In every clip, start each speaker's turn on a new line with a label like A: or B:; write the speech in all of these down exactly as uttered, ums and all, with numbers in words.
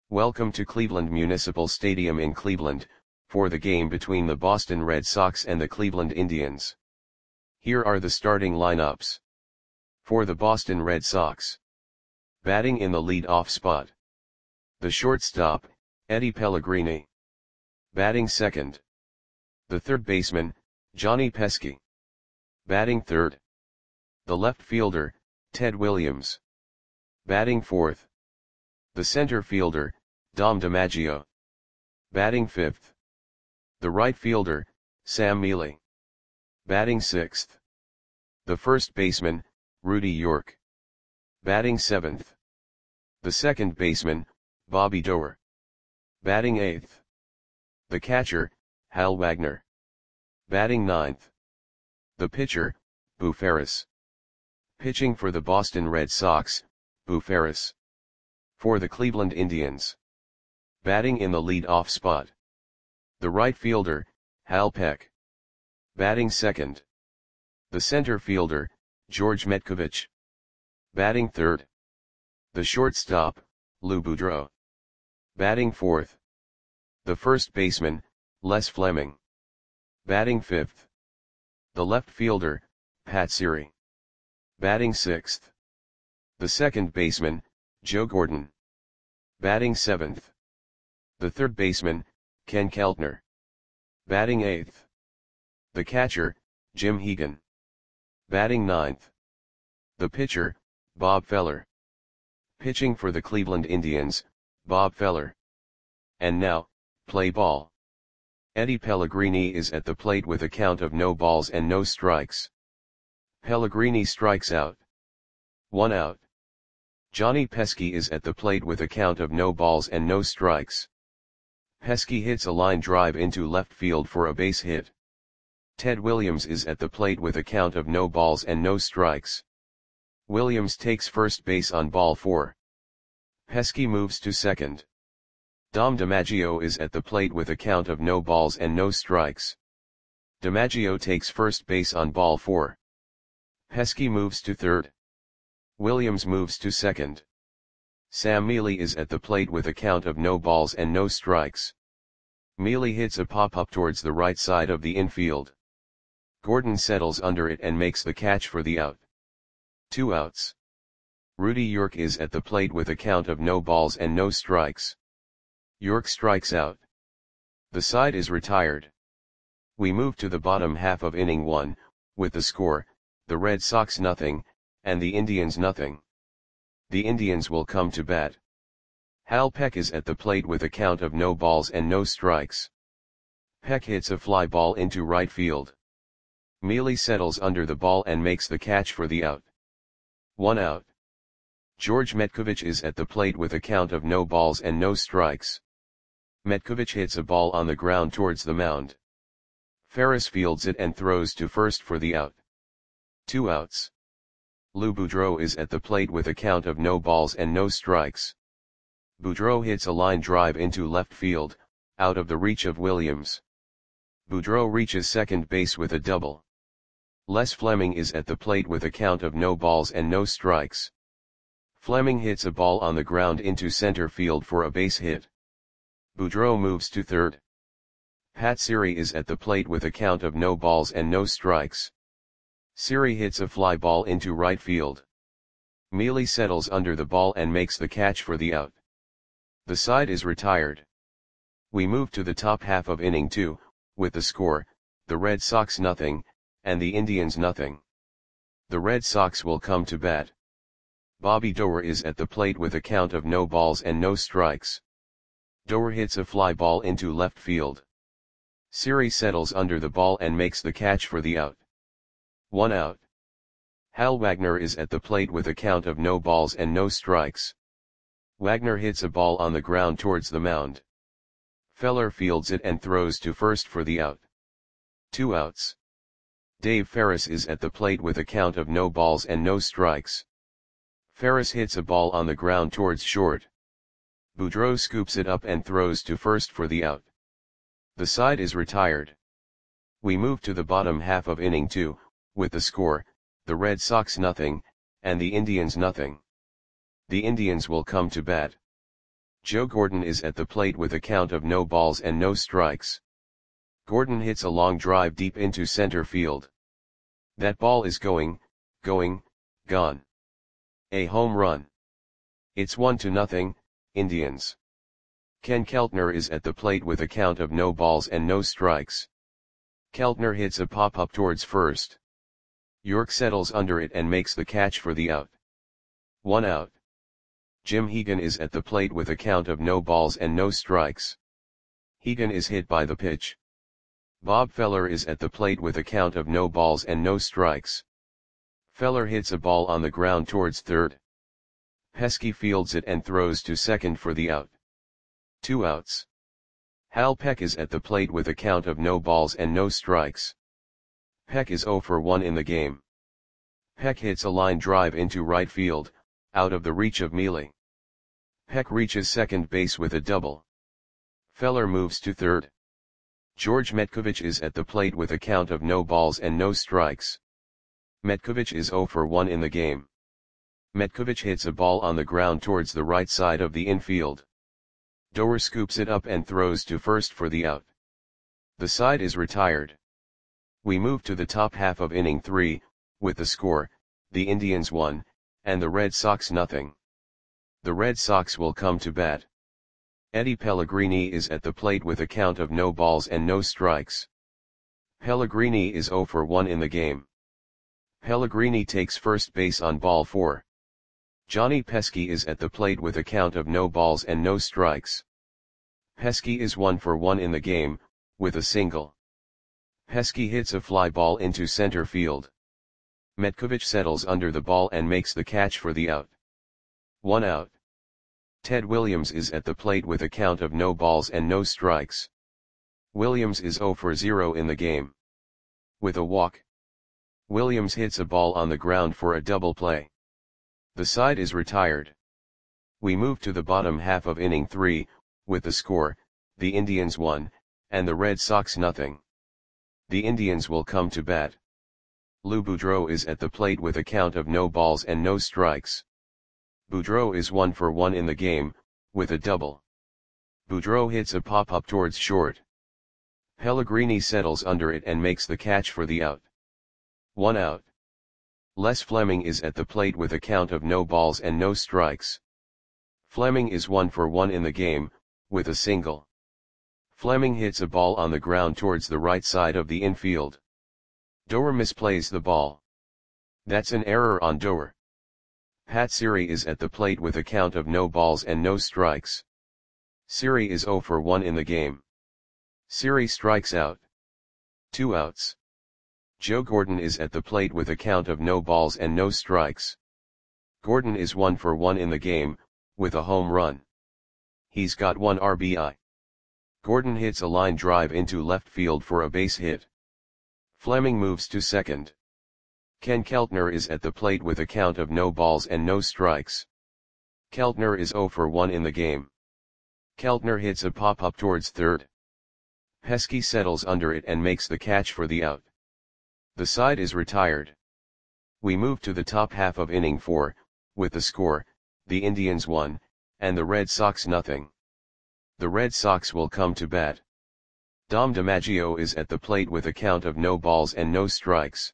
A: Welcome to Cleveland Municipal Stadium in Cleveland, for the game between the Boston Red Sox and the Cleveland Indians. Here are the starting lineups. For the Boston Red Sox. Batting in the lead-off spot. The shortstop, Eddie Pellegrini. Batting second. The third baseman, Johnny Pesky. Batting third. The left fielder, Ted Williams. Batting fourth. The center fielder, Dom DiMaggio. Batting fifth. The right fielder, Sam Mele. Batting sixth. The first baseman, Rudy York. Batting seventh. The second baseman, Bobby Doerr. Batting eighth. The catcher, Hal Wagner. Batting ninth. The pitcher, Boo Ferriss. Pitching for the Boston Red Sox, Boo Ferriss. For the Cleveland Indians. Batting in the lead-off spot. The right fielder, Hal Peck. Batting second. The center fielder, George Metcovich. Batting third. The shortstop, Lou Boudreau. Batting fourth. The first baseman, Les Fleming. Batting fifth. The left fielder, Pat Siri. Batting sixth. The second baseman, Joe Gordon. Batting seventh. The third baseman, Ken Keltner. Batting eighth. The catcher, Jim Hegan. Batting ninth. The pitcher, Bob Feller. Pitching for the Cleveland Indians, Bob Feller. And now, play ball. Eddie Pellegrini is at the plate with a count of no balls and no strikes. Pellegrini strikes out. One out. Johnny Pesky is at the plate with a count of no balls and no strikes. Pesky hits a line drive into left field for a base hit. Ted Williams is at the plate with a count of no balls and no strikes. Williams takes first base on ball four. Pesky moves to second. Dom DiMaggio is at the plate with a count of no balls and no strikes. DiMaggio takes first base on ball four. Pesky moves to third. Williams moves to second. Sam Mele is at the plate with a count of no balls and no strikes. Mele hits a pop-up towards the right side of the infield. Gordon settles under it and makes the catch for the out. Two outs. Rudy York is at the plate with a count of no balls and no strikes. York strikes out. The side is retired. We move to the bottom half of inning one, with the score, the Red Sox nothing, and the Indians nothing. The Indians will come to bat. Hal Peck is at the plate with a count of no balls and no strikes. Peck hits a fly ball into right field. Mele settles under the ball and makes the catch for the out. One out. George Metcovich is at the plate with a count of no balls and no strikes. Metcovich hits a ball on the ground towards the mound. Ferriss fields it and throws to first for the out. Two outs. Lou Boudreau is at the plate with a count of no balls and no strikes. Boudreau hits a line drive into left field, out of the reach of Williams. Boudreau reaches second base with a double. Les Fleming is at the plate with a count of no balls and no strikes. Fleming hits a ball on the ground into center field for a base hit. Boudreau moves to third. Pat Siri is at the plate with a count of no balls and no strikes. Siri hits a fly ball into right field. Mele settles under the ball and makes the catch for the out. The side is retired. We move to the top half of inning two, with the score, the Red Sox nothing, and the Indians nothing. The Red Sox will come to bat. Bobby Doerr is at the plate with a count of no balls and no strikes. Doerr hits a fly ball into left field. Siri settles under the ball and makes the catch for the out. One out. Hal Wagner is at the plate with a count of no balls and no strikes. Wagner hits a ball on the ground towards the mound. Feller fields it and throws to first for the out. Two outs. Dave Ferriss is at the plate with a count of no balls and no strikes. Ferriss hits a ball on the ground towards short. Boudreau scoops it up and throws to first for the out. The side is retired. We move to the bottom half of inning two, with the score, the Red Sox nothing, and the Indians nothing. The Indians will come to bat. Joe Gordon is at the plate with a count of no balls and no strikes. Gordon hits a long drive deep into center field. That ball is going, going, gone. A home run. It's one to nothing, Indians. Ken Keltner is at the plate with a count of no balls and no strikes. Keltner hits a pop-up towards first. York settles under it and makes the catch for the out. One out. Jim Hegan is at the plate with a count of no balls and no strikes. Hegan is hit by the pitch. Bob Feller is at the plate with a count of no balls and no strikes. Feller hits a ball on the ground towards third. Pesky fields it and throws to second for the out. Two outs. Hal Peck is at the plate with a count of no balls and no strikes. Peck is zero for one in the game. Peck hits a line drive into right field, out of the reach of Mealy. Peck reaches second base with a double. Feller moves to third. George Metkovich is at the plate with a count of no balls and no strikes. Metkovich is zero for one in the game. Metkovich hits a ball on the ground towards the right side of the infield. Doer scoops it up and throws to first for the out. The side is retired. We move to the top half of inning three, with the score, the Indians one, and the Red Sox nothing. The Red Sox will come to bat. Eddie Pellegrini is at the plate with a count of no balls and no strikes. Pellegrini is zero for one in the game. Pellegrini takes first base on ball four. Johnny Pesky is at the plate with a count of no balls and no strikes. Pesky is one for one in the game, with a single. Pesky hits a fly ball into center field. Metkovich settles under the ball and makes the catch for the out. One out. Ted Williams is at the plate with a count of no balls and no strikes. Williams is zero for zero in the game. With a walk. Williams hits a ball on the ground for a double play. The side is retired. We move to the bottom half of inning three, with the score, the Indians one, and the Red Sox nothing. The Indians will come to bat. Lou Boudreau is at the plate with a count of no balls and no strikes. Boudreau is one for one in the game, with a double. Boudreau hits a pop-up towards short. Pellegrini settles under it and makes the catch for the out. One out. Les Fleming is at the plate with a count of no balls and no strikes. Fleming is one for one in the game, with a single. Fleming hits a ball on the ground towards the right side of the infield. Doer misplays the ball. That's an error on Doer. Pat Siri is at the plate with a count of no balls and no strikes. Siri is zero for one in the game. Siri strikes out. Two outs. Joe Gordon is at the plate with a count of no balls and no strikes. Gordon is one for one in the game, with a home run. He's got one R B I. Gordon hits a line drive into left field for a base hit. Fleming moves to second. Ken Keltner is at the plate with a count of no balls and no strikes. Keltner is zero for one in the game. Keltner hits a pop-up towards third. Pesky settles under it and makes the catch for the out. The side is retired. We move to the top half of inning four, with the score, the Indians one, and the Red Sox nothing. The Red Sox will come to bat. Dom DiMaggio is at the plate with a count of no balls and no strikes.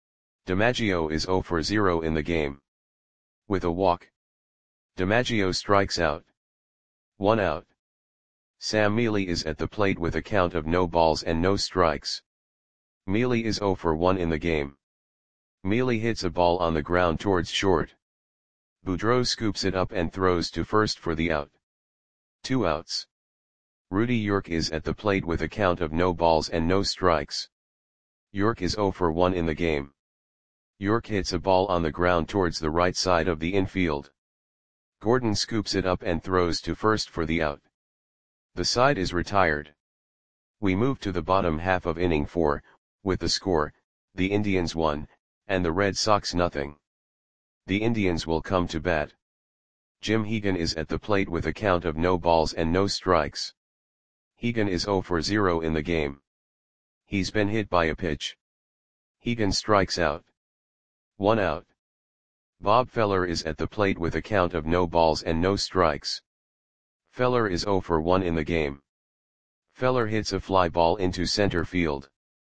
A: DiMaggio is zero for zero in the game. With a walk. DiMaggio strikes out. One out. Sam Mealy is at the plate with a count of no balls and no strikes. Mealy is zero for one in the game. Mealy hits a ball on the ground towards short. Boudreau scoops it up and throws to first for the out. Two outs. Rudy York is at the plate with a count of no balls and no strikes. York is zero for one in the game. York hits a ball on the ground towards the right side of the infield. Gordon scoops it up and throws to first for the out. The side is retired. We move to the bottom half of inning four, with the score, the Indians one, and the Red Sox nothing. The Indians will come to bat. Jim Hegan is at the plate with a count of no balls and no strikes. Hegan is zero for zero in the game. He's been hit by a pitch. Hegan strikes out. One out. Bob Feller is at the plate with a count of no balls and no strikes. Feller is zero for one in the game. Feller hits a fly ball into center field.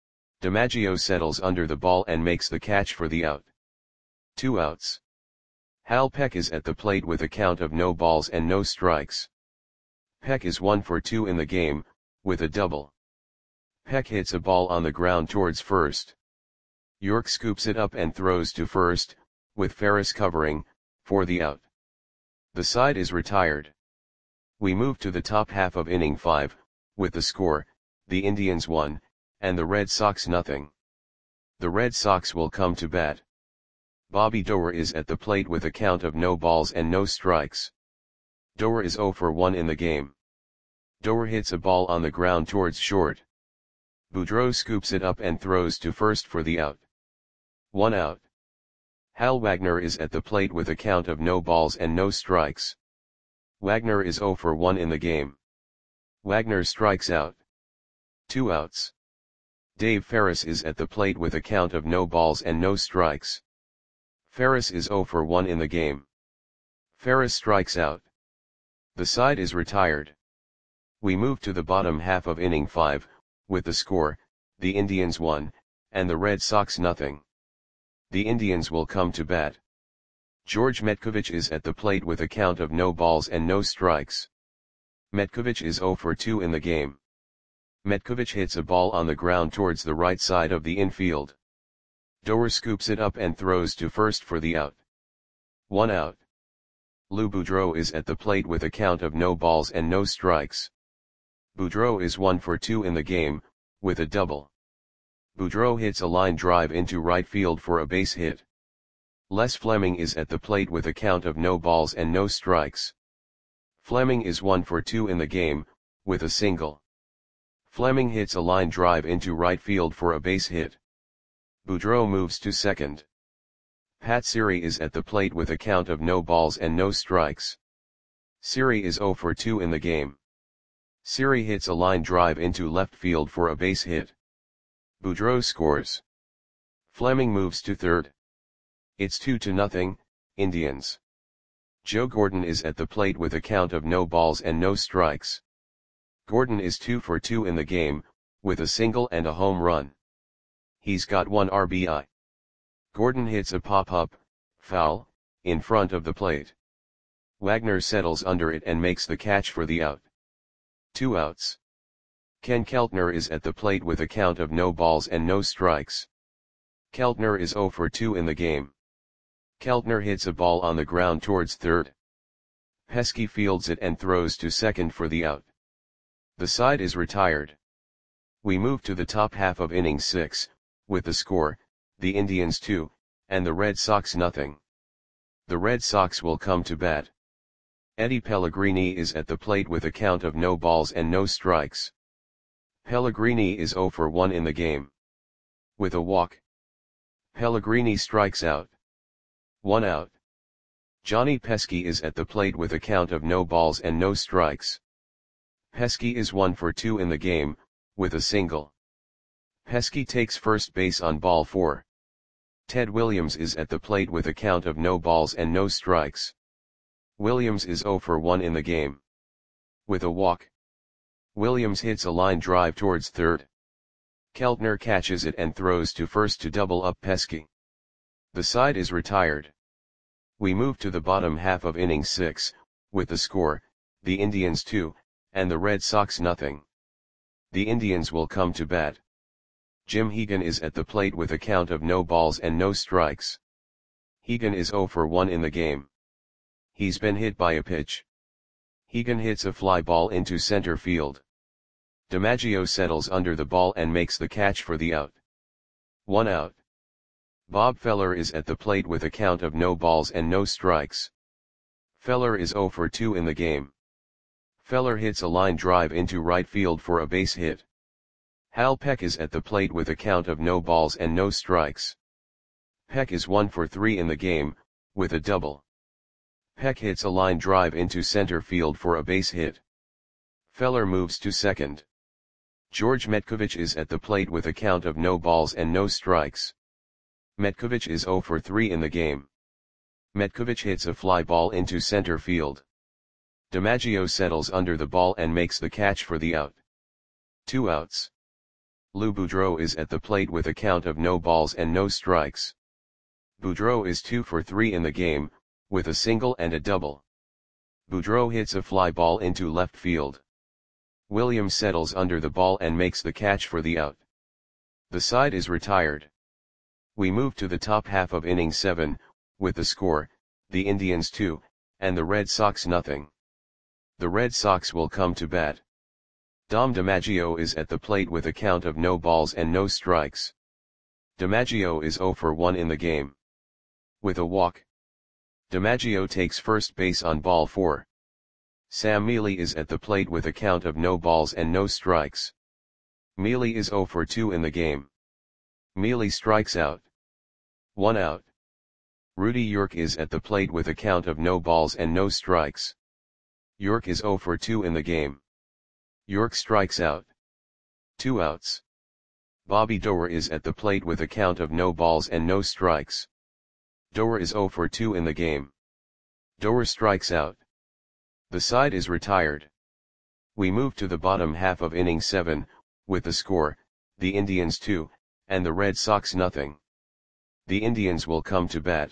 A: DiMaggio settles under the ball and makes the catch for the out. Two outs. Hal Peck is at the plate with a count of no balls and no strikes. Peck is one for two in the game, with a double. Peck hits a ball on the ground towards first. York scoops it up and throws to first, with Ferris covering, for the out. The side is retired. We move to the top half of inning five, with the score, the Indians one, and the Red Sox nothing. The Red Sox will come to bat. Bobby Doerr is at the plate with a count of no balls and no strikes. Doerr is zero for one in the game. Doerr hits a ball on the ground towards short. Boudreau scoops it up and throws to first for the out. One out. Hal Wagner is at the plate with a count of no balls and no strikes. Wagner is zero for one in the game. Wagner strikes out. Two outs. Dave Ferris is at the plate with a count of no balls and no strikes. Ferris is zero for one in the game. Ferris strikes out. The side is retired. We move to the bottom half of inning five, with the score, the Indians one, and the Red Sox nothing. The Indians will come to bat. George Metcovich is at the plate with a count of no balls and no strikes. Metcovich is zero for two in the game. Metcovich hits a ball on the ground towards the right side of the infield. Doerr scoops it up and throws to first for the out. One out. Lou Boudreau is at the plate with a count of no balls and no strikes. Boudreau is one for two in the game, with a double. Boudreau hits a line drive into right field for a base hit. Les Fleming is at the plate with a count of no balls and no strikes. Fleming is one for two in the game, with a single. Fleming hits a line drive into right field for a base hit. Boudreau moves to second. Pat Siri is at the plate with a count of no balls and no strikes. Siri is zero for two in the game. Siri hits a line drive into left field for a base hit. Boudreau scores. Fleming moves to third. It's two to nothing, Indians. Joe Gordon is at the plate with a count of no balls and no strikes. Gordon is two for two in the game, with a single and a home run. He's got one R B I. Gordon hits a pop-up, foul, in front of the plate. Wagner settles under it and makes the catch for the out. Two outs. Ken Keltner is at the plate with a count of no balls and no strikes. Keltner is zero for two in the game. Keltner hits a ball on the ground towards third. Pesky fields it and throws to second for the out. The side is retired. We move to the top half of inning six, with the score, the Indians two, and the Red Sox nothing. The Red Sox will come to bat. Eddie Pellegrini is at the plate with a count of no balls and no strikes. Pellegrini is zero for one in the game. With a walk. Pellegrini strikes out. One out. Johnny Pesky is at the plate with a count of no balls and no strikes. Pesky is one for two in the game, with a single. Pesky takes first base on ball four. Ted Williams is at the plate with a count of no balls and no strikes. Williams is zero for one in the game. With a walk. Williams hits a line drive towards third. Keltner catches it and throws to first to double up Pesky. The side is retired. We move to the bottom half of inning six, with the score, the Indians two, and the Red Sox nothing. The Indians will come to bat. Jim Hegan is at the plate with a count of no balls and no strikes. Hegan is zero for one in the game. He's been hit by a pitch. Hegan hits a fly ball into center field. DiMaggio settles under the ball and makes the catch for the out. One out. Bob Feller is at the plate with a count of no balls and no strikes. Feller is zero for two in the game. Feller hits a line drive into right field for a base hit. Hal Peck is at the plate with a count of no balls and no strikes. Peck is one for three in the game, with a double. Peck hits a line drive into center field for a base hit. Feller moves to second. George Metcovich is at the plate with a count of no balls and no strikes. Metcovich is zero for three in the game. Metcovich hits a fly ball into center field. DiMaggio settles under the ball and makes the catch for the out. Two outs. Lou Boudreau is at the plate with a count of no balls and no strikes. Boudreau is two for three in the game, with a single and a double. Boudreau hits a fly ball into left field. Williams settles under the ball and makes the catch for the out. The side is retired. We move to the top half of inning seven, with the score, the Indians two, and the Red Sox nothing. The Red Sox will come to bat. Dom DiMaggio is at the plate with a count of no balls and no strikes. DiMaggio is zero for one in the game. With a walk. DiMaggio takes first base on ball four. Sam Mealy is at the plate with a count of no balls and no strikes. Mealy is zero for two in the game. Mealy strikes out. One out. Rudy York is at the plate with a count of no balls and no strikes. York is zero for two in the game. York strikes out. Two outs. Bobby Doerr is at the plate with a count of no balls and no strikes. Doerr is zero for two in the game. Doerr strikes out. The side is retired. We move to the bottom half of inning seven, with the score, the Indians two, and the Red Sox nothing. The Indians will come to bat.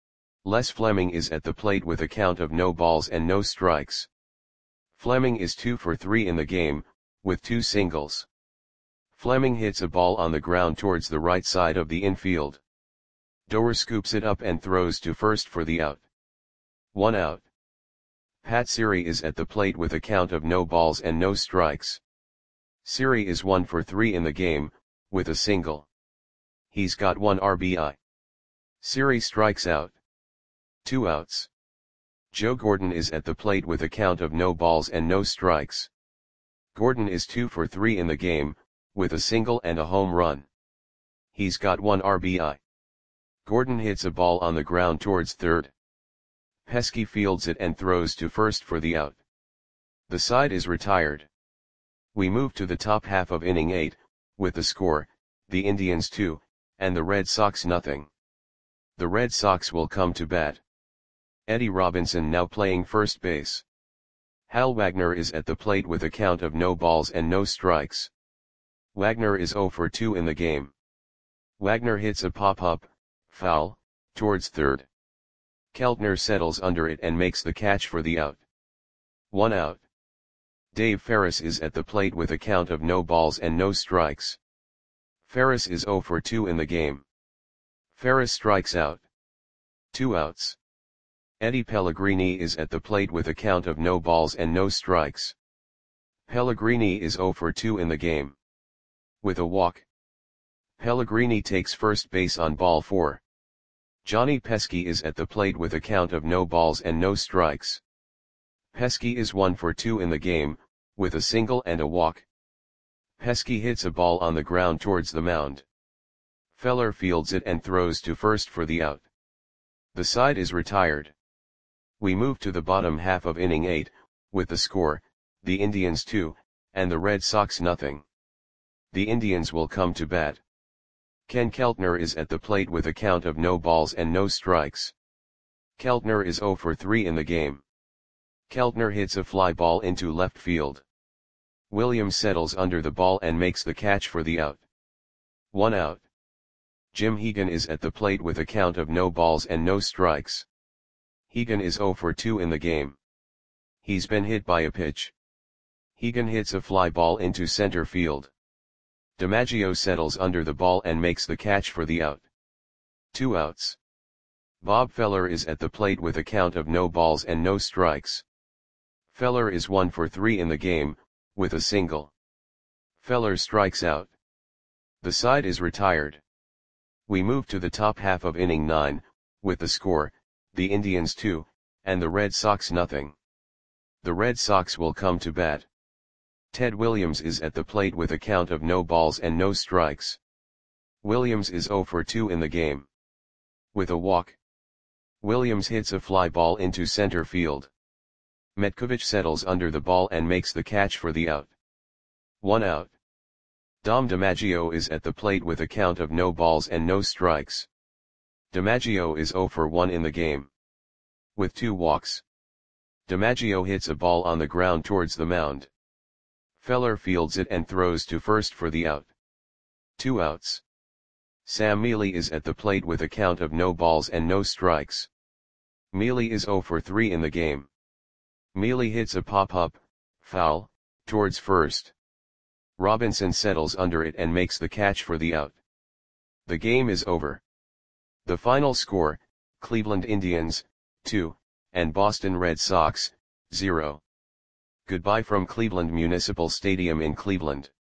A: Les Fleming is at the plate with a count of no balls and no strikes. Fleming is two for three in the game, with two singles. Fleming hits a ball on the ground towards the right side of the infield. Doerr scoops it up and throws to first for the out. One out. Pat Siri is at the plate with a count of no balls and no strikes. Siri is one for three in the game, with a single. He's got one R B I. Siri strikes out. Two outs. Joe Gordon is at the plate with a count of no balls and no strikes. Gordon is two for three in the game, with a single and a home run. He's got one R B I. Gordon hits a ball on the ground towards third. Pesky fields it and throws to first for the out. The side is retired. We move to the top half of inning eight, with the score, the Indians two, and the Red Sox nothing. The Red Sox will come to bat. Eddie Robinson now playing first base. Hal Wagner is at the plate with a count of no balls and no strikes. Wagner is zero for two in the game. Wagner hits a pop-up, foul, towards third. Keltner settles under it and makes the catch for the out. One out. Dave Ferris is at the plate with a count of no balls and no strikes. Ferris is zero for two in the game. Ferris strikes out. Two outs. Eddie Pellegrini is at the plate with a count of no balls and no strikes. Pellegrini is zero for two in the game. With a walk. Pellegrini takes first base on ball four. Johnny Pesky is at the plate with a count of no balls and no strikes. Pesky is one for two in the game, with a single and a walk. Pesky hits a ball on the ground towards the mound. Feller fields it and throws to first for the out. The side is retired. We move to the bottom half of inning eight, with the score, the Indians two, and the Red Sox nothing. The Indians will come to bat. Ken Keltner is at the plate with a count of no balls and no strikes. Keltner is zero for three in the game. Keltner hits a fly ball into left field. Williams settles under the ball and makes the catch for the out. One out. Jim Hegan is at the plate with a count of no balls and no strikes. Hegan is zero for two in the game. He's been hit by a pitch. Hegan hits a fly ball into center field. DiMaggio settles under the ball and makes the catch for the out. Two outs. Bob Feller is at the plate with a count of no balls and no strikes. Feller is one for three in the game, with a single. Feller strikes out. The side is retired. We move to the top half of inning nine, with the score, the Indians two, and the Red Sox nothing. The Red Sox will come to bat. Ted Williams is at the plate with a count of no balls and no strikes. Williams is zero for two in the game. With a walk. Williams hits a fly ball into center field. Metkovich settles under the ball and makes the catch for the out. One out. Dom DiMaggio is at the plate with a count of no balls and no strikes. DiMaggio is zero for one in the game. With two walks. DiMaggio hits a ball on the ground towards the mound. Feller fields it and throws to first for the out. Two outs. Sam Mele is at the plate with a count of no balls and no strikes. Mele is zero for three in the game. Mele hits a pop-up, foul, towards first. Robinson settles under it and makes the catch for the out. The game is over. The final score, Cleveland Indians, two, and Boston Red Sox, zero. Goodbye from Cleveland Municipal Stadium in Cleveland.